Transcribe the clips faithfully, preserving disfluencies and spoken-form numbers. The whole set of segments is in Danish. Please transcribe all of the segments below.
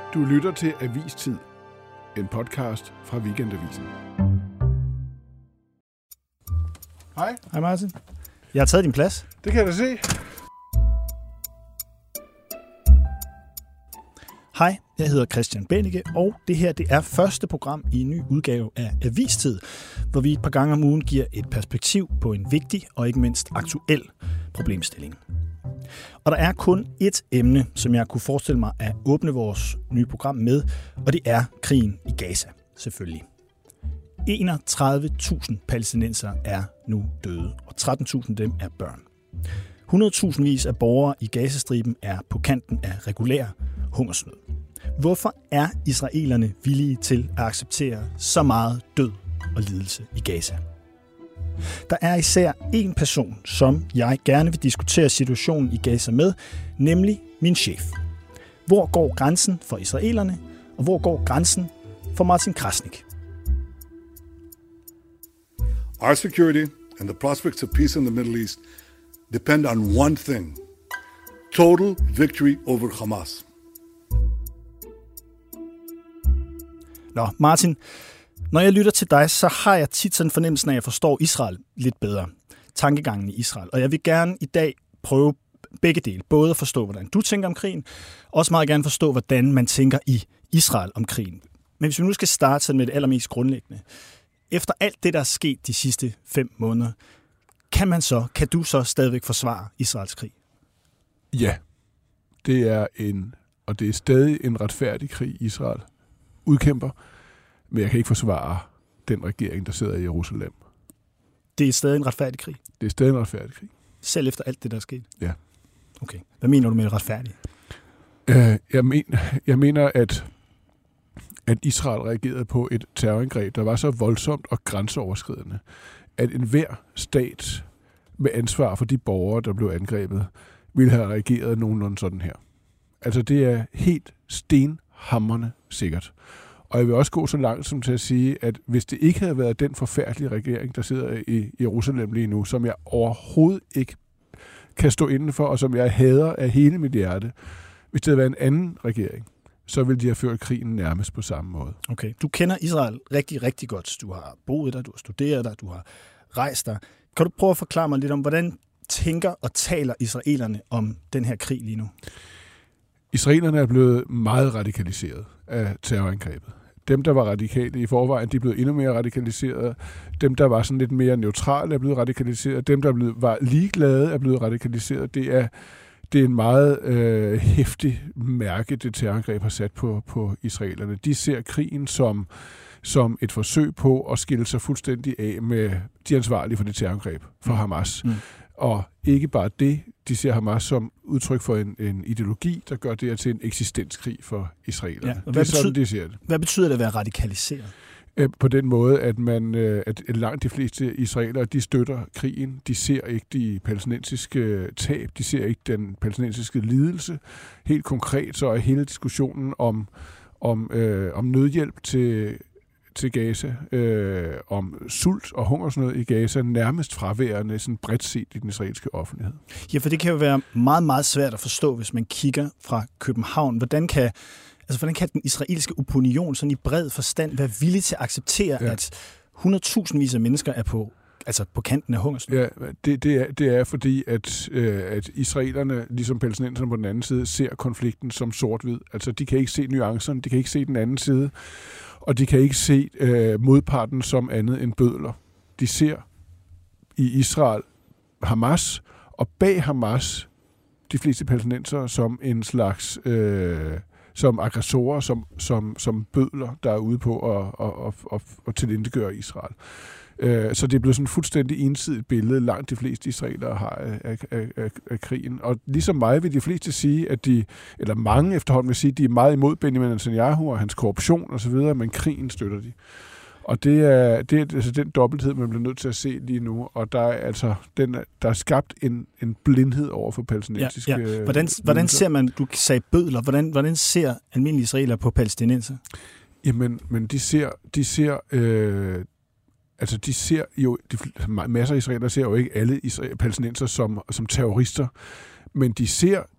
Du lytter til Avistid, en podcast fra Weekendavisen. Hej. Hej Martin. Jeg har taget din plads. Det kan jeg da se. Hej, jeg hedder Christian Bennike, og det her det er første program i en ny udgave af Avistid, hvor vi et par gange om ugen giver et perspektiv på en vigtig og ikke mindst aktuel problemstilling. Og der er kun ét emne, som jeg kunne forestille mig at åbne vores nye program med, og det er krigen i Gaza, selvfølgelig. enogtredive tusind palæstinensere er nu døde, og tretten tusind af dem er børn. hundredtusindvis af borgere i Gazastriben er på kanten af regulær hungersnød. Hvorfor er israelerne villige til at acceptere så meget død og lidelse i Gaza? Der er især én person, som jeg gerne vil diskutere situationen i Gaza med, nemlig min chef. Hvor går grænsen for israelerne, og hvor går grænsen for Martin Krasnik? Our security and the prospects of peace in the Middle East depend on one thing: total victory over Hamas. Nå, Martin, når jeg lytter til dig, så har jeg tit sådan fornemmelsen af, at jeg forstår Israel lidt bedre. Tankegangen i Israel. Og jeg vil gerne i dag prøve begge dele. Både at forstå, hvordan du tænker om krigen, og også meget gerne forstå, hvordan man tænker i Israel om krigen. Men hvis vi nu skal starte sådan med det allermest grundlæggende. Efter alt det, der er sket de sidste fem måneder, kan man så, kan du så stadigvæk forsvare Israels krig? Ja, det er en, og det er stadig en retfærdig krig, Israel udkæmper, men jeg kan ikke forsvare den regering, der sidder i Jerusalem. Det er stadig en retfærdig krig? Det er stadig en retfærdig krig. Selv efter alt det, der er sket? Ja. Okay. Hvad mener du med retfærdig? Uh, jeg, men, jeg mener, at, at Israel reagerede på et terrorangreb, der var så voldsomt og grænseoverskridende, at enhver stat med ansvar for de borgere, der blev angrebet, ville have reageret nogenlunde sådan her. Altså, det er helt stenhamrende sikkert. Og jeg vil også gå så langt som til at sige, at hvis det ikke havde været den forfærdelige regering, der sidder i Jerusalem lige nu, som jeg overhovedet ikke kan stå inden for, og som jeg hader af hele mit hjerte, hvis det havde været en anden regering, så ville de have ført krigen nærmest på samme måde. Okay. Du kender Israel rigtig, rigtig godt. Du har boet der, du har studeret der, du har rejst der. Kan du prøve at forklare mig lidt om, hvordan tænker og taler israelerne om den her krig lige nu? Israelerne er blevet meget radikaliseret af terrorangrebet. Dem, der var radikale i forvejen, de er blevet endnu mere radikaliseret. Dem, der var sådan lidt mere neutrale, er blevet radikaliseret. Dem, der blev, var ligeglade, er blevet radikaliseret. Det er, det er en meget øh, heftig mærke, det terrorangreb har sat på, på israelerne. De ser krigen som, som et forsøg på at skille sig fuldstændig af med de ansvarlige for det terrorangreb, for Hamas. Mm. Og ikke bare det, de ser Hamas som udtryk for en, en ideologi, der gør det her til en eksistenskrig for israelerne. Ja, det er sådan, de ser det. Hvad betyder det at være radikaliseret? På den måde, at, man, at langt de fleste israelere, de støtter krigen. De ser ikke de palæstinensiske tab, de ser ikke den palæstinensiske lidelse. Helt konkret så er hele diskussionen om, om, øh, om nødhjælp til til Gaza, øh, om sult og hungersnød i Gaza, nærmest fraværende sådan bredt set i den israelske offentlighed. Ja, for det kan jo være meget, meget svært at forstå, hvis man kigger fra København. Hvordan kan, altså, hvordan kan den israelske opinion sådan i bred forstand være villig til at acceptere, ja. at hundredtusindvis af mennesker er på, altså på kanten af hungersnød? Ja, det, det, er, det er fordi, at, øh, at israelerne, ligesom palæstinenserne på den anden side, ser konflikten som sort-hvid. Altså, de kan ikke se nuancerne, de kan ikke se den anden side. Og de kan ikke se øh, modparten som andet end bødler. De ser i Israel Hamas, og bag Hamas de fleste palæstinensere som en slags øh, som aggressorer, som, som, som bødler, der er ude på at, at, at, at, at tilintetgøre Israel. Øh, så det er blevet sådan et fuldstændig ensidigt billede, langt de fleste israelere har af, af, af, af krigen. Og ligesom mig vil de fleste sige, at de, eller mange efterhånden vil sige, at de er meget imod Benjamin Netanyahu og hans korruption osv., men krigen støtter de. Og det er, det er altså den dobbelthed, man bliver nødt til at se lige nu, og der er altså den, der er skabt en, en blindhed over for palæstinensiske... Ja, ja. Hvordan, hvordan ser man, du sagde bødler, hvordan, hvordan ser almindelige israeler på palæstinenser? Jamen, men de ser, de ser, øh, altså de ser jo, de, masser af israeler ser jo ikke alle palæstinenser som, som terrorister, men de ser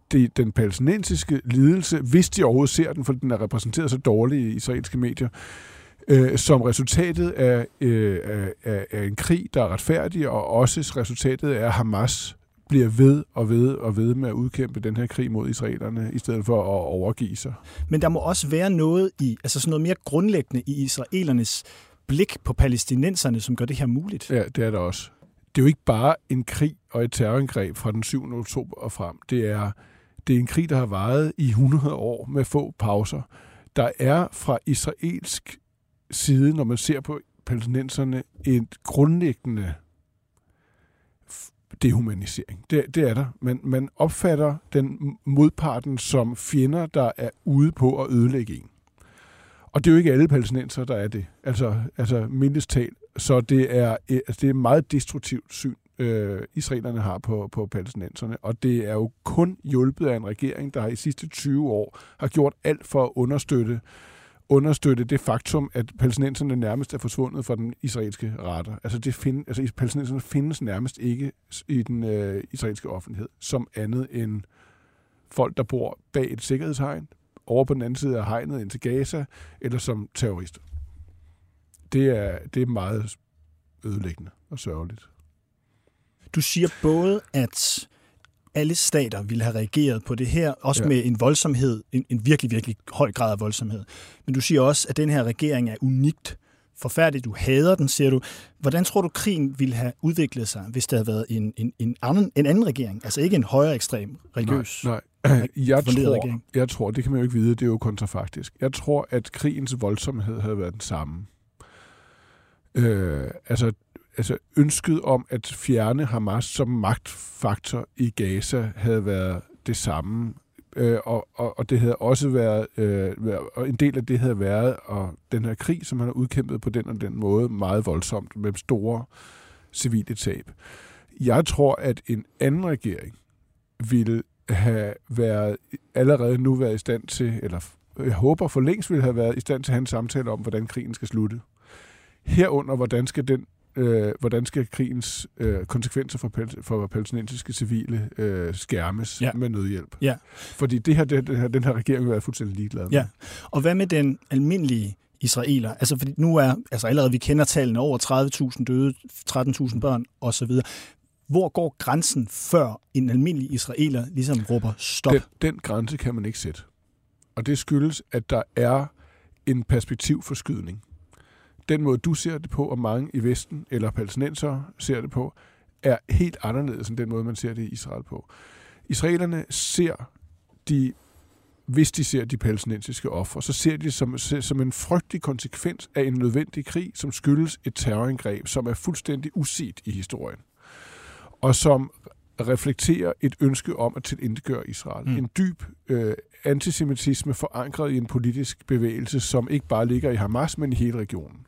det, den palæstinensiske lidelse, hvis de overhovedet ser den, for den er repræsenteret så dårligt i israelske medier, øh, som resultatet af, øh, af, af en krig, der er retfærdig, og også resultatet af, at Hamas bliver ved og ved og ved med at udkæmpe den her krig mod israelerne, i stedet for at overgive sig. Men der må også være noget i, altså sådan noget mere grundlæggende i israelernes blik på palæstinenserne, som gør det her muligt. Ja, det er der også. Det er jo ikke bare en krig og et terrorangreb fra den syvende oktober og frem. Det er, det er en krig, der har varet i hundrede år med få pauser. Der er fra israelsk side, når man ser på palæstinenserne, et grundlæggende dehumanisering. Det, det er der. Man, man opfatter den modparten som fjender, der er ude på at ødelægge en. Og det er jo ikke alle palæstinenser, der er det. Altså, altså mindst talt. Så det er, altså det er et meget destruktivt syn, øh, israelerne har på, på palæstinenserne. Og det er jo kun hjulpet af en regering, der i sidste tyve år har gjort alt for at understøtte understøtte det faktum, at palæstinenserne nærmest er forsvundet fra den israelske radar. Altså, det find, altså palæstinenserne findes nærmest ikke i den øh, israelske offentlighed som andet end folk, der bor bag et sikkerhedshegn, over på den anden side af hegnet ind til Gaza, eller som terrorister. Det er, det er meget ødelæggende og sørgeligt. Du siger både, at alle stater ville have reageret på det her, også ja. med en voldsomhed, en, en virkelig, virkelig høj grad af voldsomhed. Men du siger også, at den her regering er unikt forfærdelig. Du hader den, siger du. Hvordan tror du, krigen ville have udviklet sig, hvis der havde været en, en, en, anden, en anden regering? Altså ikke en højere ekstrem religiøs nej, nej. Jeg, tror, regering. jeg tror, det kan man jo ikke vide, det er jo kontrafaktisk. Jeg tror, at krigens voldsomhed havde været den samme. Øh, altså, altså ønsket om at fjerne Hamas som magtfaktor i Gaza havde været det samme. Øh, og, og, og det havde også været, øh, og en del af det havde været, og den her krig, som han har udkæmpet på den og den måde, meget voldsomt, med store civile tab. Jeg tror, at en anden regering ville have været, allerede nu været i stand til, eller jeg håber for længst ville have været i stand til at have en samtale om, hvordan krigen skal slutte. Herunder, hvordan skal den Øh, hvordan skal krigens øh, konsekvenser for, pal- for palæstinensiske civile øh, skærmes ja. med nødhjælp. Ja. Fordi det her, det, det her, den her regering vil være fuldstændig ligeglad med. Ja. Og hvad med den almindelige israeler? Altså, fordi nu er, altså allerede vi kender tallene over tredive tusind døde, tretten tusind børn osv. Hvor går grænsen, før en almindelig israeler ligesom råber stop? Den, den grænse kan man ikke sætte. Og det skyldes, at der er en perspektivforskydning. Den måde, du ser det på, og mange i Vesten, eller palæstinensere ser det på, er helt anderledes end den måde, man ser det i Israel på. Israelerne ser de, hvis de ser de palæstinensiske ofre, så ser de det som, som en frygtelig konsekvens af en nødvendig krig, som skyldes et terrorangreb, som er fuldstændig uset i historien, og som reflekterer et ønske om at tilintetgøre Israel. Mm. En dyb øh, antisemitisme forankret i en politisk bevægelse, som ikke bare ligger i Hamas, men i hele regionen.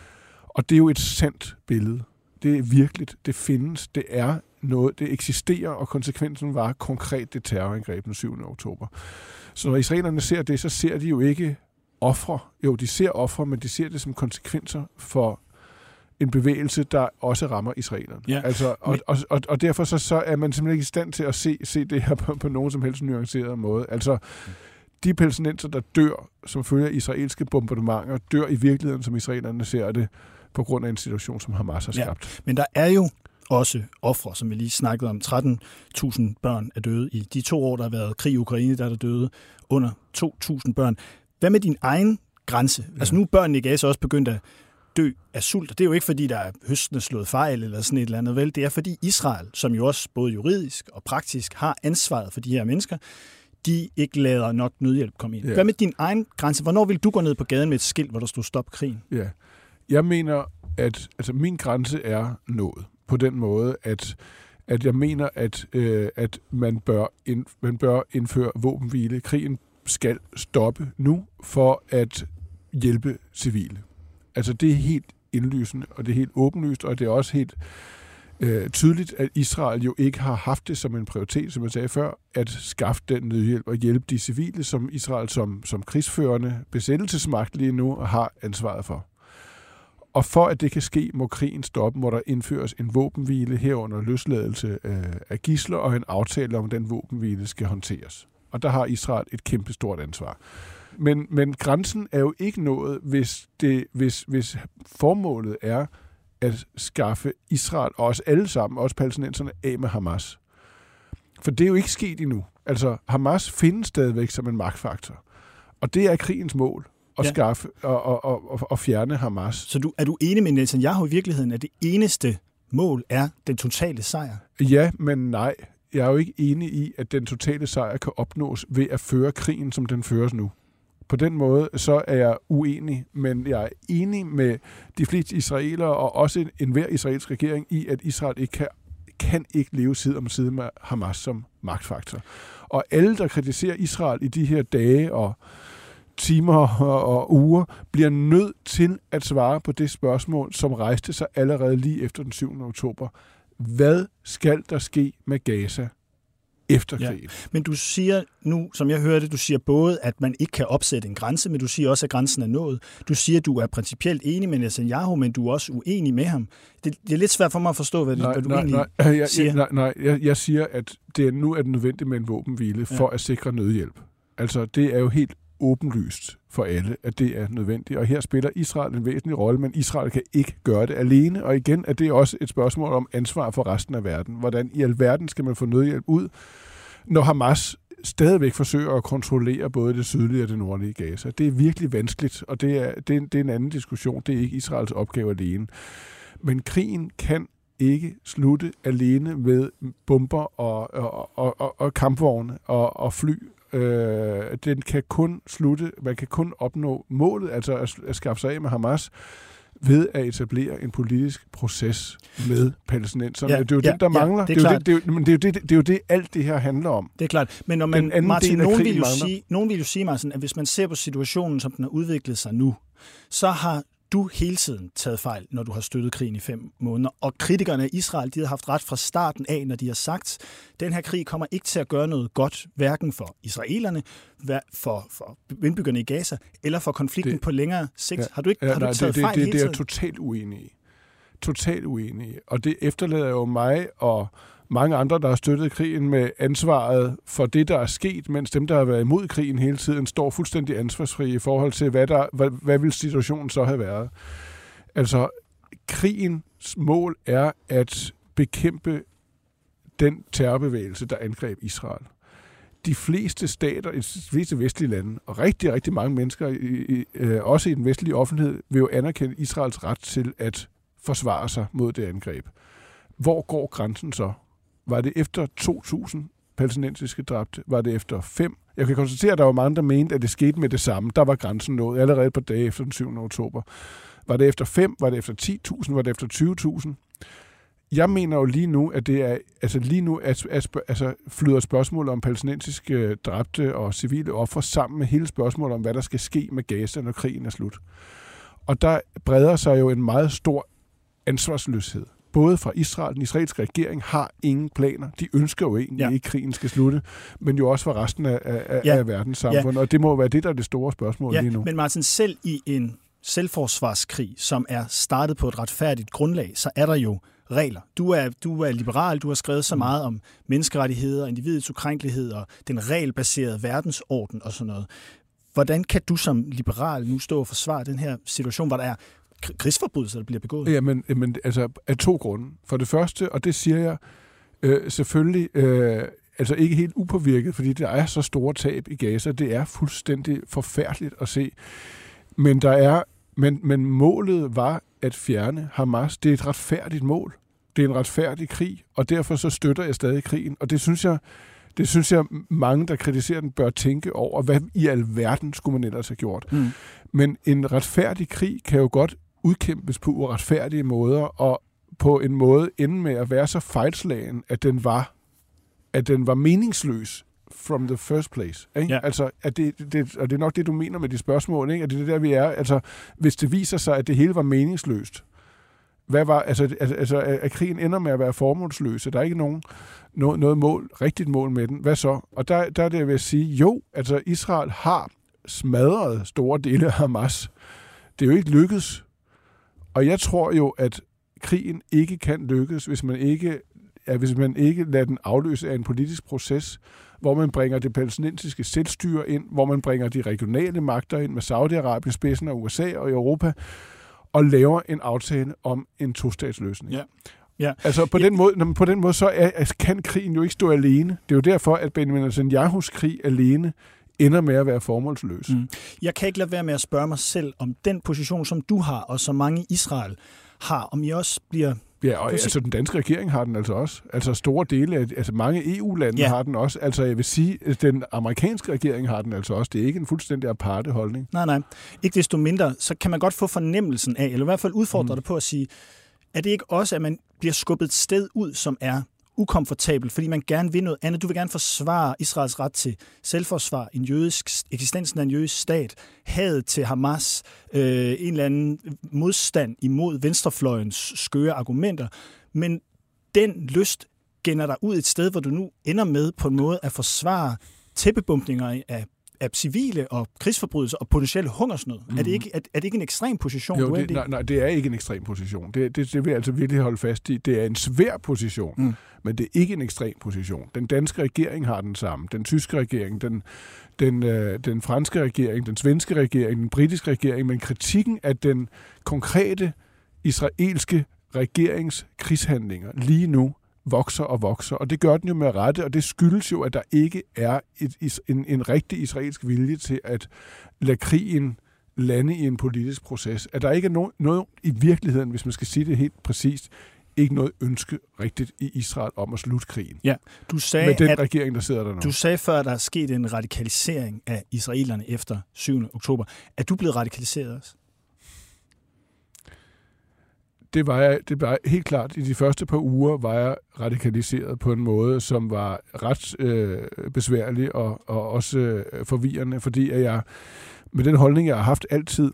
Og det er jo et sandt billede. Det er virkeligt. Det findes. Det er noget. Det eksisterer, og konsekvensen var konkret det terrorangreb den syvende oktober. Så når israelerne ser det, så ser de jo ikke ofre. Jo, de ser ofre, men de ser det som konsekvenser for en bevægelse, der også rammer israelerne. Ja. Altså, og, og, og, og derfor så, så er man simpelthen ikke i stand til at se, se det her på, på nogen som helst nuanceret måde. Altså, de palæstinenser, der dør som følge af israelske bombardementer, dør i virkeligheden, som israelerne ser det, på grund af en situation, som Hamas har skabt. Ja, men der er jo også ofre, som vi lige snakkede om. tretten tusind børn er døde i de to år, der har været krig i Ukraine, der er der døde under to tusind børn. Hvad med din egen grænse? Ja. Altså nu er børnene i Gaza også begyndt at dø af sult. Det er jo ikke, fordi der er høstene slået fejl eller sådan et eller andet, vel? Det er, fordi Israel, som jo også både juridisk og praktisk har ansvaret for de her mennesker, de ikke lader nok nødhjælp komme ind. Ja. Hvad med din egen grænse? Hvornår vil du gå ned på gaden med et skilt, hvor der stod stop krigen? Ja. Jeg mener, at altså, min grænse er nået på den måde, at, at jeg mener, at, øh, at man, bør ind, man bør indføre våbenhvile. Krigen skal stoppe nu for at hjælpe civile. Altså det er helt indlysende, og det er helt åbenlyst, og det er også helt øh, tydeligt, at Israel jo ikke har haft det som en prioritet, som jeg sagde før, at skaffe den nødhjælp og hjælpe de civile, som Israel som, som krigsførende besættelsesmagt lige nu har ansvaret for. Og for at det kan ske, må krigen stoppe, må der indføres en våbenhvile herunder løsladelse af gidsler og en aftale om, den våbenhvile skal håndteres. Og der har Israel et kæmpestort ansvar. Men, men grænsen er jo ikke nået, hvis, det, hvis, hvis formålet er at skaffe Israel og os alle sammen, også palæstinenserne, af med Hamas. For det er jo ikke sket endnu. Altså, Hamas findes stadigvæk som en magtfaktor. Og det er krigens mål. At ja. skaffe og, og, og, og fjerne Hamas. Så du, er du enig med Netanyahu i virkeligheden, at det eneste mål er den totale sejr? Ja, men nej. Jeg er jo ikke enig i, at den totale sejr kan opnås ved at føre krigen, som den føres nu. På den måde, så er jeg uenig, men jeg er enig med de fleste israelere og også enhver israelsk regering i, at Israel ikke kan, kan ikke leve side om side med Hamas som magtfaktor. Og alle, der kritiserer Israel i de her dage og timer og uger, bliver nødt til at svare på det spørgsmål, som rejste sig allerede lige efter den syvende oktober. Hvad skal der ske med Gaza efter krigen? Ja. Men du siger nu, som jeg hørte, du siger både, at man ikke kan opsætte en grænse, men du siger også, at grænsen er nået. Du siger, at du er principielt enig med Netanyahu, men du er også uenig med ham. Det, det er lidt svært for mig at forstå, hvad, nej, hvad du nej, egentlig nej, jeg, siger. Nej, nej, jeg, jeg siger, at det er, nu er det nødvendigt med en våbenhvile for ja. at sikre nødhjælp. Altså, det er jo helt åbenlyst for alle, at det er nødvendigt. Og her spiller Israel en væsentlig rolle, men Israel kan ikke gøre det alene. Og igen er det også et spørgsmål om ansvar for resten af verden. Hvordan i alverden skal man få nødhjælp ud, når Hamas stadigvæk forsøger at kontrollere både det sydlige og det nordlige Gaza? Det er virkelig vanskeligt, og det er, det er, det er en anden diskussion. Det er ikke Israels opgave alene. Men krigen kan ikke slutte alene med bomber og, og, og, og, og kampvogne og, og fly. Øh, den kan kun slutte, man kan kun opnå målet, altså at, at skaffe sig af med Hamas, ved at etablere en politisk proces med palæstinenserne. Ja, det er jo ja, det, der ja, mangler. det er, det er, klart. det, det, er jo, det, er jo det, det er jo det, alt det her handler om. Det er klart. Men når man, Martin, nogen vil, jo sige, nogen vil jo sige, Martin, at hvis man ser på situationen, som den har udviklet sig nu, så har du hele tiden taget fejl, når du har støttet krigen i fem måneder. Og kritikerne af Israel, de har haft ret fra starten af, når de har sagt, at den her krig kommer ikke til at gøre noget godt, hverken for israelerne, for, for indbyggerne i Gaza, eller for konflikten det, på længere sigt. Ja, har du ikke, ja, har du ikke taget det, fejl det, hele det, tiden? Det er jeg totalt uenig i. Totalt uenig i. Og det efterlader jo mig og mange andre, der har støttet krigen med ansvaret for det, der er sket, mens dem, der har været imod krigen hele tiden, står fuldstændig ansvarsfri i forhold til, hvad, der, hvad, hvad vil situationen så have været. Altså, krigens mål er at bekæmpe den terrorbevægelse, der angreb Israel. De fleste stater, de fleste vestlige lande, og rigtig, rigtig mange mennesker, i, i, også i den vestlige offentlighed, vil jo anerkende Israels ret til at forsvare sig mod det angreb. Hvor går grænsen så? Var det efter to tusind palæstinensiske dræbte? Var det efter fem? Jeg kan konstatere, at der var mange, der mente, at det skete med det samme. Der var grænsen nået allerede på dage efter den syvende oktober. Var det efter fem? Var det efter ti tusind? Var det efter tyve tusind? Jeg mener jo lige nu, at det er, altså lige nu at, at, altså flyder spørgsmålet om palæstinensiske dræbte og civile ofre sammen med hele spørgsmålet om, hvad der skal ske med Gaza, når krigen er slut. Og der breder sig jo en meget stor ansvarsløshed. Både fra Israel, den israelske regering har ingen planer. De ønsker jo egentlig ja. ikke, at krigen skal slutte, men jo også for resten af, af, ja. af verdenssamfundet. Ja. Og det må være det, der er det store spørgsmål ja. lige nu. Men Martin, selv i en selvforsvarskrig, som er startet på et retfærdigt grundlag, så er der jo regler. Du er, du er liberal, du har skrevet så meget om menneskerettigheder, individets ukrænkelighed og den regelbaserede verdensorden og sådan noget. Hvordan kan du som liberal nu stå og forsvare den her situation, hvor der er krigsforbrydelser, der bliver begået? Jamen, men, altså af to grunde. For det første, og det siger jeg øh, selvfølgelig øh, altså ikke helt upåvirket, fordi der er så store tab i Gaza. Det er fuldstændig forfærdeligt at se. Men der er, men, men målet var at fjerne Hamas. Det er et retfærdigt mål. Det er en retfærdig krig, og derfor så støtter jeg stadig krigen. Og det synes jeg, det synes jeg mange, der kritiserer den, bør tænke over. Hvad i alverden skulle man ellers have gjort? Mm. Men en retfærdig krig kan jo godt udkæmpes på uretfærdige måder, og på en måde ende med at være så fejlslagen, at den var, at den var meningsløs from the first place. Ikke? Ja. Altså, at det, det, og det er nok det, du mener med de spørgsmål, ikke? At det er der, vi er. Altså, hvis det viser sig, at det hele var meningsløst, hvad var, altså, altså, at krigen ender med at være formålsløs, der er ikke nogen, noget, noget mål, rigtigt mål med den. Hvad så? Og der, der er det, jeg vil sige, jo, altså Israel har smadret store dele af Hamas. Det er jo ikke lykkedes. Og jeg tror jo, at krigen ikke kan lykkes, hvis man ikke, ja, hvis man ikke lader den afløse af en politisk proces, hvor man bringer det palæstinensiske selvstyre ind, hvor man bringer de regionale magter ind med Saudi-Arabien, spidsen af U S A og Europa, og laver en aftale om en tostatsløsning. Ja. Ja. Altså på, ja. den måde, på den måde, så er, kan krigen jo ikke stå alene. Det er jo derfor, at Benjamin Netanyahus krig alene ender med at være formålsløs. Mm. Jeg kan ikke lade være med at spørge mig selv, om den position, som du har, og som mange i Israel har, om I også bliver... Ja, og altså den danske regering har den altså også. Altså store dele af, altså mange E U-lande ja. har den også. Altså jeg vil sige, at den amerikanske regering har den altså også. Det er ikke en fuldstændig aparte holdning. Nej, nej. Ikke desto mindre, så kan man godt få fornemmelsen af, eller i hvert fald udfordre mm. det på at sige, er det ikke også, at man bliver skubbet et sted ud, som er ukomfortabelt, fordi man gerne vil noget andet. Du vil gerne forsvare Israels ret til selvforsvar, en jødisk, eksistensen af en jødisk stat, hadet til Hamas, øh, en eller anden modstand imod venstrefløjens skøre argumenter. Men den lyst gænder dig ud et sted, hvor du nu ender med på en måde at forsvare tæppebumpninger af af civile og krigsforbrydelser og potentielle hungersnød. Mm. Er, det ikke, er, er det ikke en ekstrem position? Jo, du er det, nej, nej, det er ikke en ekstrem position. Det, det, det vil jeg altså virkelig holde fast i. Det er en svær position, mm. men det er ikke en ekstrem position. Den danske regering har den samme. Den tyske regering, den, den, øh, den franske regering, den svenske regering, den britiske regering, men kritikken af den konkrete israelske regerings krigshandlinger lige nu vokser og vokser, og det gør den jo med rette, og det skyldes jo, at der ikke er et, en, en rigtig israelsk vilje til at lade krigen lande i en politisk proces. At der ikke er noget, noget i virkeligheden, hvis man skal sige det helt præcist, ikke noget ønske rigtigt i Israel om at slutte krigen. Ja, du sagde, med den at, regering, der sidder der nu. Du sagde før, at der er sket en radikalisering af israelerne efter syvende oktober. Er du blevet radikaliseret også? Det var, jeg, det var helt klart, i de første par uger var jeg radikaliseret på en måde, som var ret øh, besværlig og, og også øh, forvirrende, fordi at jeg med den holdning, jeg har haft altid,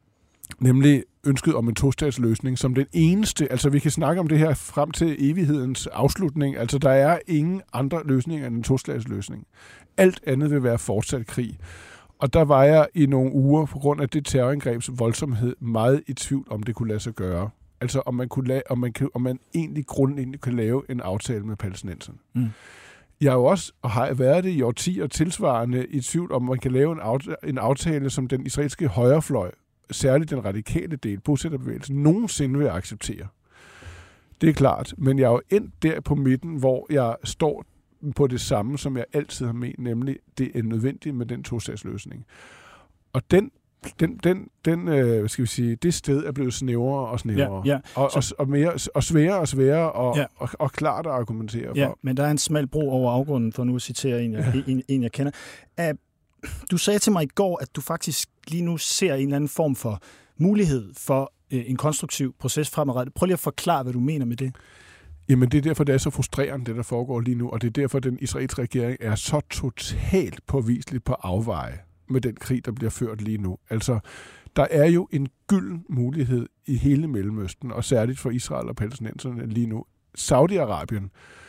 nemlig ønsket om en tostatsløsning som den eneste, altså vi kan snakke om det her frem til evighedens afslutning, altså der er ingen andre løsninger end en tostatsløsning. Alt andet vil være fortsat krig. Og der var jeg i nogle uger, på grund af det terrorangrebs voldsomhed, meget i tvivl om det kunne lade sig gøre. Altså om man, kunne lave, om man, kan, om man egentlig grundlæggende kan lave en aftale med palæstinenserne. Mm. Jeg har jo også, og har været det i årtier tilsvarende, i tvivl om man kan lave en aftale, en aftale som den israelske højrefløj, særligt den radikale del, bosætterbevægelsen, nogensinde vil acceptere. Det er klart, men jeg er jo endt der på midten, hvor jeg står på det samme, som jeg altid har ment, nemlig det er nødvendigt med den tostatsløsning. Og den Den, den, den øh, hvad skal vi sige, det sted er blevet snævrere og snævrere, ja, ja. Og, og, og, mere, og sværere og sværere, og, ja. og, og klart at argumentere ja, for. Men der er en smal bro over afgrunden, for nu at citere en, jeg, en, en, jeg kender. Uh, du sagde til mig i går, at du faktisk lige nu ser en eller anden form for mulighed for uh, en konstruktiv proces fremadrettet. Prøv lige at forklare, hvad du mener med det. Jamen det er derfor, det er så frustrerende, det der foregår lige nu, og det er derfor, den israelske regering er så totalt påviselig på afveje med den krig, der bliver ført lige nu. Altså, der er jo en gylden mulighed i hele Mellemøsten, og særligt for Israel og palæstinenserne lige nu. Saudi-Arabien,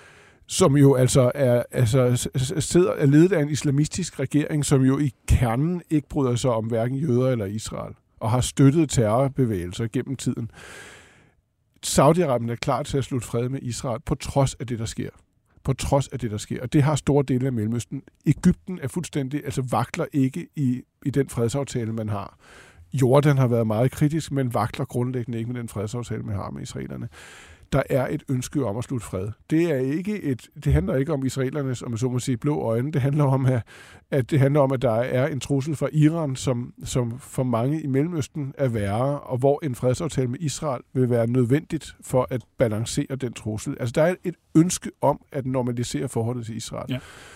som jo altså er, altså, sidder, er ledet af en islamistisk regering, som jo i kernen ikke bryder sig om hverken jøder eller Israel, og har støttet terrorbevægelser gennem tiden. Saudi-Arabien er klar til at slutte fred med Israel, på trods af det, der sker. På trods af det, der sker. Og det har store dele af Mellemøsten. Egypten er fuldstændig, altså vakler ikke i, i den fredsaftale, man har. Jordan har været meget kritisk, men vakler grundlæggende ikke med den fredsaftale, man har med israelerne. Der er et ønske om at slutte fred. Det er ikke et, det handler ikke om israelernes, om man så må sige, blå øjne. Det handler om, at, at det handler om, at der er en trussel fra Iran, som, som for mange i Mellemøsten er værre, og hvor en fredsaftale med Israel vil være nødvendigt for at balancere den trussel. Altså, der er et ønske om at normalisere forholdet til Israel. Ja.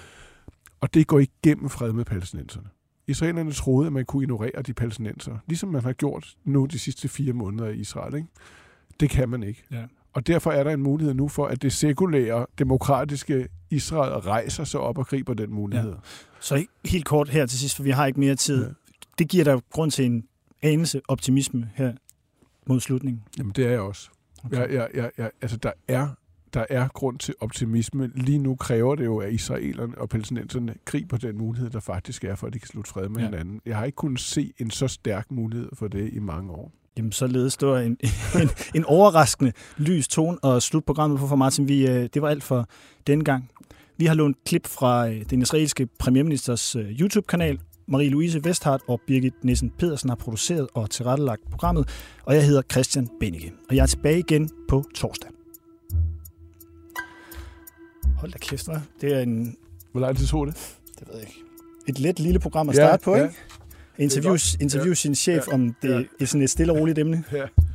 Og det går igennem fred med palæstinenserne. Israelerne troede, at man kunne ignorere de palæstinenser, ligesom man har gjort nu de sidste fire måneder i Israel, ikke? Det kan man ikke. Ja. Og derfor er der en mulighed nu for, at det sekulære, demokratiske Israel rejser sig op og griber den mulighed. Ja. Så helt kort her til sidst, for vi har ikke mere tid. Ja. Det giver dig grund til en anelse optimisme her mod slutningen. Jamen, det er jeg også. Okay. Jeg, jeg, jeg, jeg, altså, der er, der er grund til optimisme. Lige nu kræver det jo, at israelerne og palæstinenserne griber den mulighed, der faktisk er, for at de kan slutte fred med ja. hinanden. Jeg har ikke kunnet se en så stærk mulighed for det i mange år. Jamen, således det var en, en, en overraskende lys tone og slutprogrammet på for Martin. Vi, det var alt for denne gang. Vi har lånt klip fra den israelske premierministers YouTube-kanal. Marie-Louise Vesthardt og Birgit Nissen Pedersen har produceret og tilrettelagt programmet, og jeg hedder Christian Bennicke. Og jeg er tilbage igen på torsdag. Hold da kæft, hva'? Det er en... Hvor lang tid tog det? Det ved jeg ikke. Et let lille program at starte ja, på, ja. ikke? Interview, interview ja, sin chef ja, om det ja. er sådan et stille og roligt emne. Ja.